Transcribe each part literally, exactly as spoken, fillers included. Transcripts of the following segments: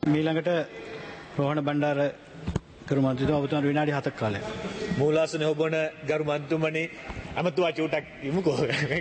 මීළඟට රෝහණ බණ්ඩාර කරු මන්ත්‍රීතුමා ඔබතුමාට විනාඩි හතක් කාලයක්. මූලාසන ඔබන ගරු මන්ත්‍රීතුමනි අමතුවා චූටක් ඉමුකෝ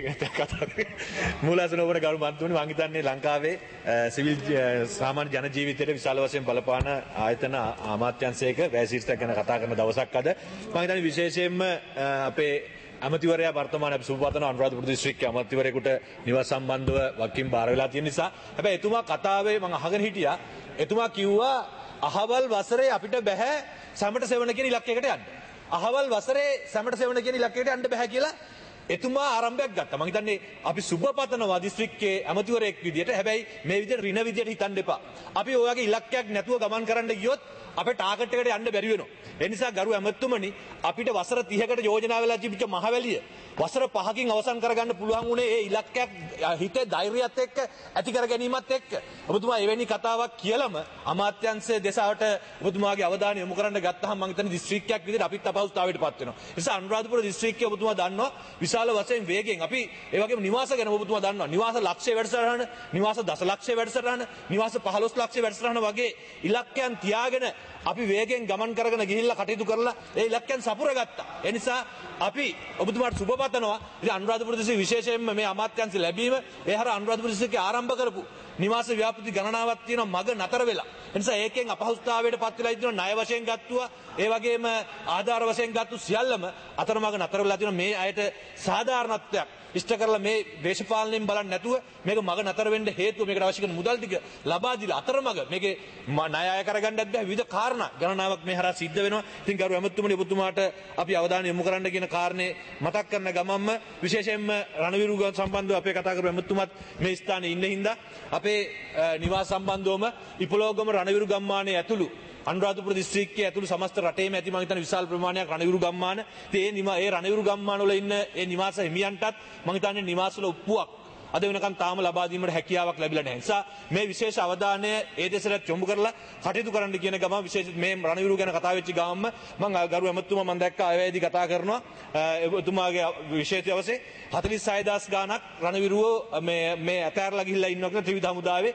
මූලාසන ඔබන ගරු මන්ත්‍රීතුමනි මම හිතන්නේ ලංකාවේ සිවිල් සාමාන්‍ය ජන ජීවිතයට විශාල වශයෙන් බලපාන ආයතන අමාත්‍යාංශයක වැසිරිතක් ගැන කතා කරන දවසක් අද. මම හිතන්නේ විශේෂයෙන්ම අපේ අමතිවරයා වර්තමාන අපි සුබපතන අනුරාධපුර දිස්ත්‍රික්කයේ අමතිවරයෙකුට නිවාස සම්බන්ධව වකිම් බාර වෙලා තියෙන නිසා හැබැයි එතුමා කතාවේ මම අහගෙන හිටියා එතුමා කිව්වා අහවල් වසරේ අපිට බෑ සැමට සෙවණ කියන ඉලක්කයකට යන්න. අහවල් වසරේ සැමට සෙවණ කියන ඉලක්කයකට යන්න බෑ කියලා එතුමා ආරම්භයක් ගත්තා. මම හිතන්නේ අපි සුබපතනවා දිස්ත්‍රික්කයේ අමතිවරයෙක් විදියට හැබැයි මේ විදියට ඍණ විදියට හිතන්න එපා. අපි ඔය වගේ ඉලක්කයක් නැතුව ගමන් කරන්න ගියොත් අපේ ටාගට් එකට යන්න බැරි වෙනවා. ඒ නිසා ගරු ඇමතුමනි අපිට වසර තිහකට යෝජනා වෙලා තිබිච්ච මහවැලිය වසර පහකින් අවසන් කරගන්න පුළුවන් වුණේ ඒ ඉලක්කයක් හිතේ ධෛර්යයත් එක්ක ඇති කර ගැනීමත් එක්ක. ඔබතුමා එවැනි කතාවක් කියලාම අමාත්‍යාංශයේ දෙසාවට ඔබතුමාගේ අවධානය යොමු කරන්න ගත්තාම මම හිතන්නේ දිස්ත්‍රික්කයක් විදිහට අපිත් අපහසුතාවයට පත් වෙනවා. ඒ නිසා අනුරාධපුර දිස්ත්‍රික්කයේ ඔබතුමා දන්නවා විශාල වශයෙන් වේගෙන් අපි ඒ වගේම නිවාස ගැන ඔබතුමා දන්නවා. නිවාස ලක්ෂය වැඩසටහන, නිවාස දසලක්ෂය වැඩසටහන, නිවාස පහළොස් ලක්ෂය වැඩසටහන වගේ ඉලක්කයන් තියාගෙන අපි වේගෙන් ගමන් කරගෙන ගිහිල්ලා කටයුතු කරලා ඒ ඉලක්කයන් සපුරගත්තා. ඒ නිසා අපි ඔබතුමාට සුබ පතනවා. ඉතින් අනුරාධපුර දිස්ත්‍රික්කයේ විශේෂයෙන්ම මේ අමාත්‍යාංශ ලැබීම ඒ හර අනුරාධපුර දිස්ත්‍රික්කයේ ආරම්භ කරපු නිවාස ව්‍යාපෘති ගණනාවක් තියෙනවා මග නතර වෙලා. ඒ නිසා ඒකෙන් අපහසුතාවයට පත් වෙලා ඉන්නවා ණය වශයෙන් ගත්තුවා ඒ වගේම ආධාර වශයෙන් ගත්තු සියල්ලම අතරමඟ නතර වෙලා තියෙනවා. මේ අයට සාධාරණත්වයක් ඉෂ්ට කරලා මේ දේශපාලනයෙන් බලන්නේ නැතුව මේක මග නතර වෙන්න හේතුව මේකට අවශ්‍ය කරන මුදල් ටික ලබා දීලා අතරමඟ මේකේ ණය අය කරගන්නත් බෑ විවිධ කාරණා ගණනාවක් මේ හරහා සිද්ධ වෙනවා. ඉතින් ගරු ඇමතුමනි ඔබතුමාට අපි අවධානය යොමු කරන්න කියන කාරණේ මතක් කරන ගමන්ම විශේෂයෙන්ම රණවිරුග සම්බන්ධව අපේ කතා කරපු ඇමතුමත් මේ ස්ථානයේ ඉන්න හින්දා අපේ නිවාස සම්බන්ධවම ඉපලෝගම රණවිරු ගම්මානයේ ඇතුළු අනුරාධපුර දිස්ත්‍රික්කයේ ඇතුළු සමස්ත රටේම ඇති මම හිතන්නේ විශාල ප්‍රමාණයක් රණවිරු ගම්මාන. ඉතින් ඒ ඒ රණවිරු ගම්මාන වල ඉන්න ඒ නිවාස හිමියන්ටත් මම හිතන්නේ නිවාස වල උප්පුවක් අද වෙනකන් තාම ලබා දීමට හැකියාවක් ලැබිලා නැහැ. නිසා මේ විශේෂ අවධානය ඒ දෙසට යොමු කරලා කටයුතු කරන්න කියන ගමන් විශේෂ මේ රණවිරු ගැන කතා වෙච්ච ගමන්ම මම ගරු ඇමතුමා මම දැක්කා අයවැයේදී කතා කරනවා එතුමාගේ විශේෂ අවසේ හතළිස් හය දහස් ගාණක් රණවිරුව මේ මේ අතෑරලා ගිහිල්ලා ඉන්නවා කියලා ත්‍රිවිධ හමුදාවේ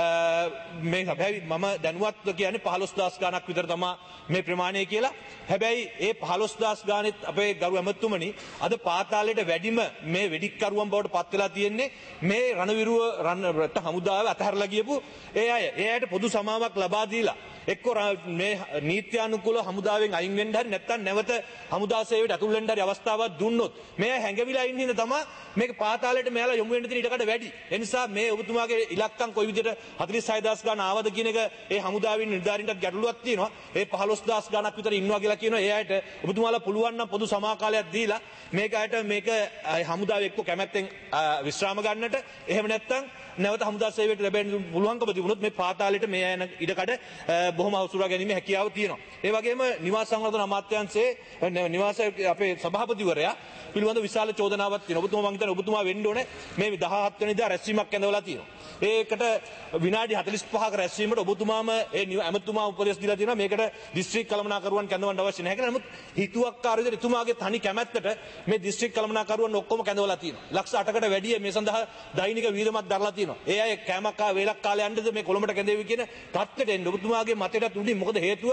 මේ හැබැයි මම දැනුවත්ව කියන්නේ පහළොස් දහස් ගාණක් විතර තමයි මේ ප්‍රමාණය කියලා. හැබැයි ඒ පහළොස් දහස් ගාණෙත් අපේ ගරු ඇමතුමනි අද පාතාලයට වැඩිම මේ වෙඩික්කරුවන් බවට පත් වෙලා තියෙන්නේ මේ රණවිරුව රට හමුදාව අතහැරලා ගියපු ඒ අය. ඒ අයට පොදු සමාවක් ලබා දීලා එක්ක මේ නීත්‍යානුකූල හමුදාවෙන් අයින් වෙන්න හරි නැත්නම් නැවත හමුදා සේවයට ඇතුල් වෙන්න හරි අවස්ථාවක් දුන්නොත් මේ හැංගවිලා ඉන්න හින්දා තමයි මේක පාතාලයට මෙයාලා යොමු වෙන්න තියෙන ඊටකට වැඩි. ඒ නිසා මේ ඔබතුමාගේ ඉලක්කම් කොයි විදිහට හතළිස් හය දහස් ගාන ආවද කියන එක ඒ හමුදාවෙන් නිලධාරීන්ටත් ගැටලුවක් තියෙනවා. ඒ පහළොස් දහස් ගානක් විතර ඉන්නවා කියලා කියනවා. ඒ අයට ඔබතුමාලා පුළුවන් නම් පොදු සමාකාලයක් දීලා මේක අයට මේක හමුදාවේ එක්ක කැමැත්තෙන් විශ්‍රාම ගන්නට එහෙම නැත්නම් නැවත හමුදා සේවයට ලැබෙන්න පුළුවන්කම තිබුණොත් මේ පාතාලයට මේ අය ඉඩකඩ බොහොම අවසුරා ගැනීම හැකියාව තියෙනවා. ඒ වගේම නිවාස සංවර්ධන අමාත්‍යාංශයේ නිවාස අපේ සභාපතිවරයා පිළිබඳ විශාල චෝදනාවක් තියෙනවා. ඔබතුමා මම හිතන්නේ ඔබතුමා වෙන්න ඕනේ මේ දහහත් වෙනිදා රැස්වීමක් ඇඳවලා තියෙනවා. ඒකට විනාඩි හතළිස් පහක රැස්වීමට ඔබතුමාම ඒ ඇමතුමා උපදෙස් දීලා තියෙනවා මේකට දිස්ත්‍රික් කළමනාකරුවන් කැඳවන්න අවශ්‍ය නැහැ කියලා. නමුත් හිතුවක්කාර විදිහට එතුමාගේ තනි කැමැත්තට මේ දිස්ත්‍රික් කළමනාකරුවන් ඔක්කොම කැඳවලා තියෙනවා. ලක්ෂ අටකට වැඩිය මේ සඳහා දෛනික වියදමක් දරලා තියෙනවා. ඒ අය කෑමක් කා වේලක් කාලේ යන්නද මේ කොළඹට කැඳෙවි කියන තත්ත්වයට එන්න ඔබතුමාගේ මතයට උඩින් මොකද හේතුව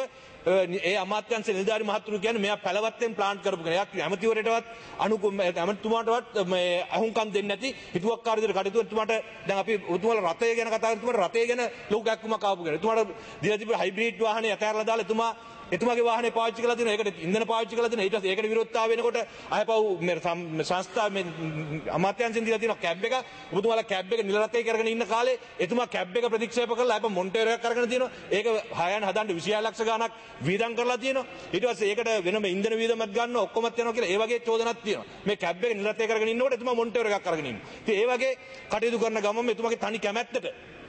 ඒ අමාත්‍යාංශ නිලධාරි මහතුරු කියන්නේ මෙයා පැලවත්තෙන් ප්ලාන් කරපු කෙනෙක්. එයා ඇමතිවරයටවත් අනුකු ඇමතුමාටවත් මේ අහුම්කම් දෙන්නේ නැති හිතුවක්කාර විදිහට කටයුතු එතුමාට දැන් අපි ඔබතුමාලා රතය ගැන කතා කරනකොට රතය ගැන ලොකු ගැක්කුමක් ආපු කෙනෙක්. එතුමාට දීලා තිබු හයිබ්‍රිඩ් වාහනේ අතහැරලා දාලා එතුමා එතුමාගේ වාහනේ පාවිච්චි කරලා තියෙනවා. ඒකට ඉන්ධන පාවිච්චි කරලා තියෙනවා. ඊට පස්සේ ඒකට විරෝධතාව වෙනකොට අයපව් මේ සංස්ථා මේ අමාත්‍යාංශෙන් දීලා තියෙනවා කැබ් එක. ඔබතුමාලා කැබ් එක නිල රටේ කරගෙන ඉන්න කාලේ එතුමා කැබ් එක ප්‍රතික්ෂේප කරලා අයපව් මොන්ටේරෝ එකක් කරගෙන තියෙනවා. ඒක හයන් හදන්න විසිහය ලක්ෂ ගාණක් වීදම් කරලා තියෙනවා. ඊට පස්සේ ඒකට වෙනම ඉන්ධන වීදමක් ගන්නවා ඔක්කොමත් යනවා කියලා ඒ වගේ චෝදනාවක් තියෙනවා. මේ කැබ් එක නිල රටේ කරගෙන ඉන්නකොට එතුමා මොන්ටේරෝ එකක් කරගෙන ඉන්නවා. ඉතින් ඒ වගේ කටයුතු කරන ගමන් එතුමාගේ තනි කැමැත්තට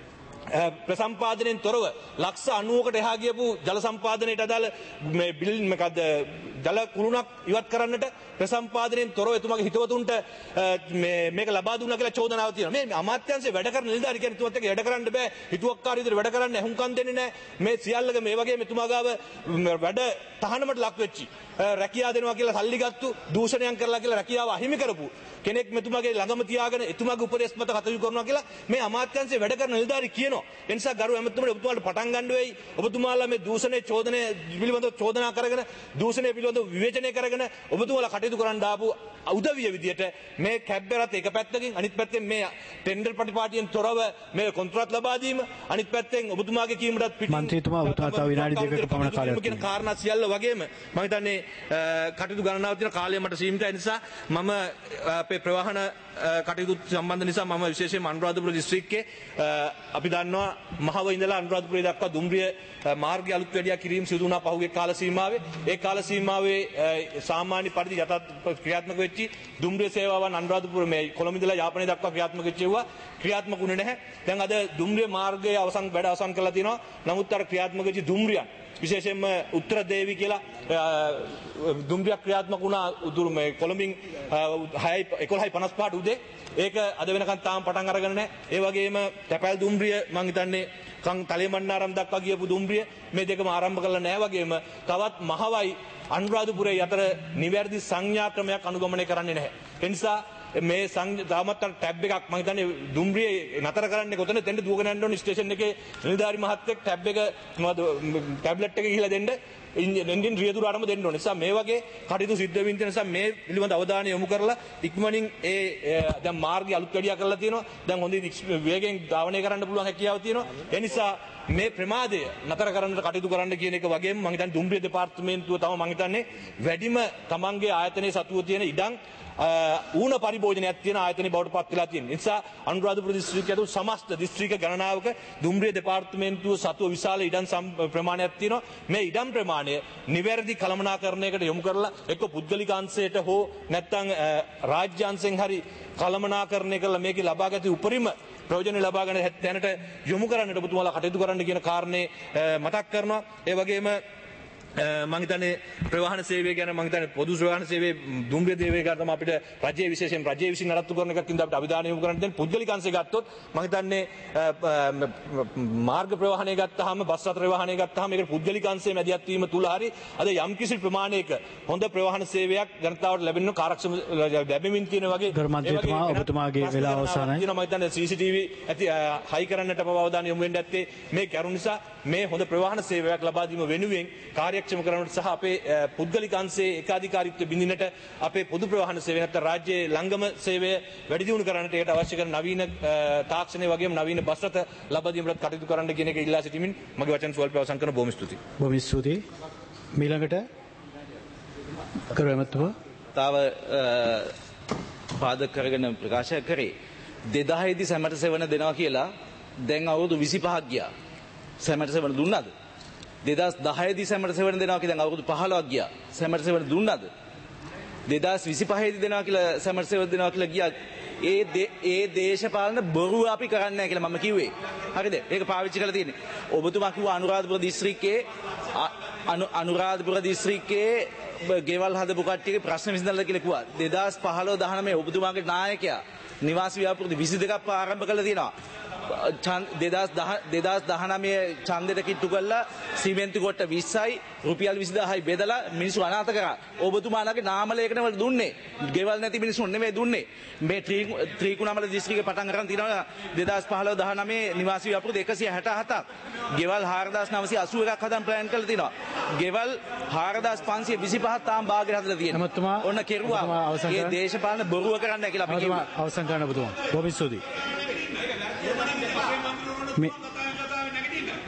ප්‍රසම්පාදනයෙන් තොරව ලක්ෂ අනූවකට එහා ගියපු ජල සම්පාදනයට අදාළ මේ බිල් මොකද්ද ජල කුළුණක් ඉවත් කරන්නට ප්‍රසම්පාදනයෙන් තොරව එතුමාගේ හිතවතුන්ට මේ මේක ලබා දුන්නා කියලා චෝදනාවක් තියෙනවා. මේ අමාත්‍යාංශයේ වැඩ කරන නිලධාරි කියන්නේ එතුමත් එක්ක වැඩ කරන්න බෑ. හිතුවක්කාර විදිහට වැඩ කරන්න එහුම්කම් දෙන්නේ නැහැ. මේ සියල්ලක මේ වගේ මෙතුමා ගාව වැඩ තහනමට ලක් වෙච්චි රැකියාව දෙනවා කියලා සල්ලි ගත්තු දූෂණයන් කරලා කියලා රැකියාව අහිමි කරපු කෙනෙක් මෙතුමාගේ ළඟම තියාගෙන එතුමාගේ උපදේශ මත කටයුතු කරනවා කියලා මේ අමාත්‍යාංශයේ වැඩ කරන නිලධාරි කියන තියෙනවා. ඒ නිසා ගරු ඇමතුමාට ඔබතුමාලට පටන් ගන්න වෙයි. ඔබතුමාලා මේ දූෂණය චෝදනය පිළිබඳව චෝදනා කරගෙන දූෂණය පිළිබඳව විවේචනය කරගෙන ඔබතුමාලා කටයුතු කරන්න ආපු උදවිය විදියට මේ කැබ්බරත් එක පැත්තකින් අනිත් පැත්තෙන් මේ ටෙන්ඩර් ප්‍රතිපාටියෙන් තොරව මේ කොන්ත්‍රාත් ලබා දීම අනිත් පැත්තෙන් ඔබතුමාගේ කීමටත් පිටින් මන්ත්‍රීතුමා ඔබතුමා තව විනාඩි දෙකක පමණ කාලයක් කියන කාරණා සියල්ල වගේම මම හිතන්නේ කටයුතු ගණනාවක් තියෙන කාලය මට සීමිතයි. ඒ නිසා මම අපේ ප්‍රවාහන කටයුතු සම්බන්ධ නිසා මම විශේෂයෙන්ම අනුරාධපුර දිස්ත්‍රික්කයේ අපි දන්නවා මහව ඉඳලා අනුරාධපුරේ දක්වා දුම්රිය මාර්ගය අලුත් වැඩියා කිරීම සිදු වුණා පහුගිය කාල සීමාවේ. ඒ කාල සීමාවේ සාමාන්‍ය පරිදි යථා ක්‍රියාත්මක වෙච්චි දුම්රිය සේවාවන් අනුරාධපුර මේ කොළඹ ඉඳලා යාපනයේ දක්වා ක්‍රියාත්මක වෙච්චිවා ක්‍රියාත්මක වුණේ නැහැ. දැන් අද දුම්රිය මාර්ගයේ අවසන් වැඩ අවසන් කරලා තිනවා. නමුත් අර ක්‍රියාත්මක වෙච්චි දුම්රියන් විශේෂයෙන්ම උත්තර දේවි කියලා දුම්රියක් ක්‍රියාත්මක වුණා උතුරු මේ කොළඹින් එකොළහයි පනස් පහට උදේ. ඒක අද වෙනකන් තාම පටන් අරගෙන නැහැ. ඒ වගේම තැපැල් දුම්රිය මං හිතන්නේ කන් තලේමන්නාරම් දක්වා ගියපු දුම්රිය මේ දෙකම ආරම්භ කරලා නැහැ. වගේම තවත් මහවයි අනුරාධපුරේ අතර නිවැරදි සංඥා ක්‍රමයක් අනුගමනය කරන්නේ නැහැ. ඒ නිසා මේ තාමත් ටැබ් එකක් මම හිතන්නේ දුම්රියේ නතර කරන්නේ කොතන දෙන්න දුවගෙන යන්න ඕන ස්ටේෂන් එකේ නිලධාරි මහත්තයෙක් ටැබ් එක මොනවද ටැබ්ලට් එක ගිහිලා දෙන්න එන්ජින් රියදුර ආරම්භ දෙන්න ඕන නිසා මේ වගේ කටයුතු සිද්ධ වෙමින් තියෙන නිසා මේ පිළිබඳ අවධානය යොමු කරලා ඉක්මනින් ඒ දැන් මාර්ගය අලුත් වැඩියා කරලා තියෙනවා. දැන් හොඳින් වේගෙන් ධාවනය කරන්න පුළුවන් හැකියාව තියෙනවා. ඒ නිසා මේ ප්‍රමාදය නතර කරන්නට කටයුතු කරන්න කියන එක වගේම මම හිතන්නේ දුම්රිය දෙපාර්තමේන්තුව තම මම හිතන්නේ වැඩිම තමන්ගේ ආයතනයේ සතුව තියෙන ඉඩම් ඌන පරිභෝජනයක් තියෙන ආයතනයේ බවට පත් වෙලා තියෙන නිසා අනුරාධපුර දිස්ත්‍රික්කයේ ඇතුළු සමස්ත දිස්ත්‍රික්ක ගණනාවක දුම්රිය දෙපාර්තමේන්තුව සතුව විශාල ඉඩම් ප්‍රමාණයක් තියෙනවා. මේ ඉඩම් ප්‍රමාණය නිවැරදි කළමනාකරණයකට යොමු කරලා එක්ක පුද්ගලික අංශයට හෝ නැත්නම් රාජ්‍ය අංශෙන් හරි කළමනාකරණය කරලා මේකේ ලබාගත උපරිම ප්‍රයෝජන ලබා ගන්න දැනට යොමු කරන්නට ඔබතුමාලා කටයුතු කරන්න කියන කාරණේ මතක් කරනවා. ඒ වගේම මම හිතන්නේ ප්‍රවාහන සේවය ගැන මම හිතන්නේ පොදු ප්‍රවාහන සේවයේ දුම්රිය දේවය ගැන තමයි අපිට රජයේ විශේෂයෙන් රජයේ විසින් නඩත්තු කරන එකක් ඉඳන් අපිට අවධානය යොමු කරන්න දෙන පුද්ගලික අංශය ගත්තොත් මම හිතන්නේ මාර්ග ප්‍රවාහනය ගත්තාම බස් රථ ප්‍රවාහනය ගත්තාම මේකට පුද්ගලික අංශයේ මැදිහත් වීම තුල හරි අද යම් කිසි ප්‍රමාණයක හොඳ ප්‍රවාහන සේවයක් ජනතාවට ලැබෙන කාර්යක්ෂම ලැබෙමින් තියෙන වගේ ගර්මන්ත්‍රීතුමා ඔබතුමාගේ වෙලාව අවසానයි. මම හිතන්නේ සී සී ටී වී ඇති හයි කරන්නට පව අවධානය යොමු වෙන්න ඇත්තේ මේ කරුණ නිසා මේ හොඳ ප්‍රවාහන සේවයක් ලබා දීම වෙනුවෙන් කාර්යක්ෂම කරනට සහ අපේ පුද්ගලික අංශයේ ඒකාධිකාරීත්වය බිඳින්නට අපේ පොදු ප්‍රවාහන සේවය නැත්නම් රාජ්‍යයේ ළංගම සේවය වැඩි දියුණු කරන්නට ඒකට අවශ්‍ය කරන නවීන තාක්ෂණය වගේම නවීන බස් රථ ලබා දීමට කටයුතු කරන්න කියන එක ඉල්ලා සිටිමින් මගේ වචන ස්වල්ප අවසන් කරන බොහොම ස්තුතියි. බොහොම ස්තුතියි. ඊළඟට කරුමතුමා තාව පාදක කරගෙන ප්‍රකාශ කරේ දෙදාහේ දී සැමට සෙවන දෙනවා කියලා දැන් අවුරුදු විසිපහක් ගියා. සැමට සෙවන දුන්නාද? දෙදාස් දහය දී සැමට සෙවන දෙනවා කියලා දැන් අවුරුදු පහළොවක් ගියා. සැමට සෙවන දුන්නාද? දෙදාස් විසිපහේ දී දෙනවා කියලා සැමට සෙවන දෙනවා කියලා ගියා. ඒ ඒ දේශපාලන බොරුව අපි කරන්නේ නැහැ කියලා මම කිව්වේ. හරිද? ඒක පාවිච්චි කරලා තියෙන්නේ. ඔබතුමා කිව්වා අනුරාධපුර දිස්ත්‍රික්කයේ අනුරාධපුර දිස්ත්‍රික්කයේ ගෙවල් හදපු කට්ටියගේ ප්‍රශ්න විසඳලා කියලා කිව්වා. දෙදාස් පහළොව දහනවය ඔබතුමාගේ නායකයා නිවාස ව්‍යාපෘති විසි දෙකක් ආරම්භ කළා තියෙනවා. දෙදාස් දහනවය ඡන්දෙට කිට්ටු කළා සිමෙන්ති කොට්ට විස්සයි රුපියල් විසිදාහයි බෙදලා මිනිස්සු අනාථ කරා. ඔබතුමාලගේ නාමලේඛන වල දුන්නේ ගෙවල් නැති මිනිස්සුන් නෙමෙයි දුන්නේ. මේ ත්‍රිකුණාමල දිස්ත්‍රික්කේ පටන් ගන්න තියෙනවා දෙදාස් පහළොව දහනවය නිවාස ව්‍යාපෘති එකසිය හැට හතක්. ගෙවල් හාරදාස් නවසිය අසූ එකක් හදන් ප්ලෑන් කරලා තියෙනවා. ගෙවල් හාරදාස් පන්සිය විසිපහක් තාම භාගයට හදලා තියෙනවා. ඔන්න කෙරුවා. මේ දේශපාලන බොරුව කරන්න කියලා අපි කිව්වා. අවසන් කරන්න ඔබතුමා. බොහොම ස්තුතියි. මේ